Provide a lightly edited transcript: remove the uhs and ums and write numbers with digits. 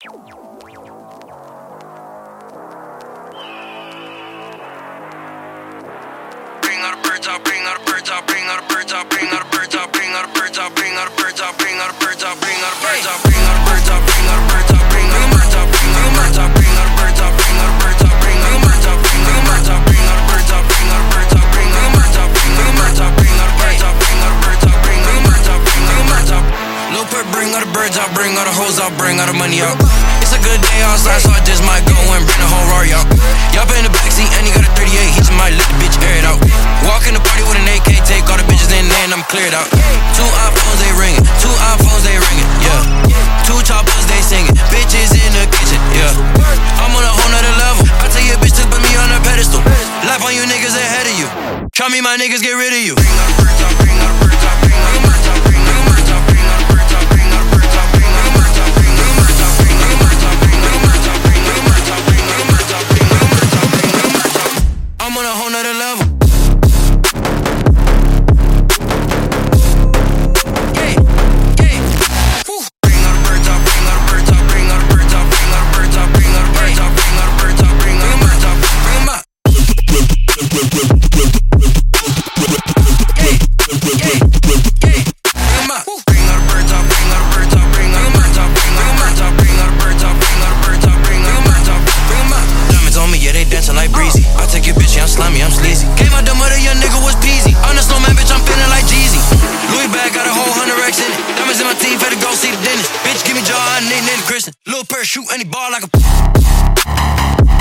Bring all the hoes out, bring all the money out. It's a good day outside, so I just might go and bring the whole Rari out. Y'all in the backseat and he got a 38, he just might let the bitch air it out. Walk in the party with an AK, take all the bitches in there and I'm cleared out. 2 iPhones, they ringing, 2 iPhones, they ringing, yeah. 2 choppers, they singing, bitches in the kitchen, yeah. I'm on a whole nother level, I tell your bitch to put me on a pedestal. Life on you niggas ahead of you, try me my niggas get rid of you. Bring all the birds out, bring all the birds out, bring all the birds out, bring all the birds out, bring all the birds out, bring all the birds out, bring all the birds out, bring all the birds out, bring all the birds out, bring all the birds out, bring all the birds out, bring all the birds out, bring all the birds out, bring all the birds out, bring all the birds out. I'm on a whole nother level. Little purse, shoot any ball like a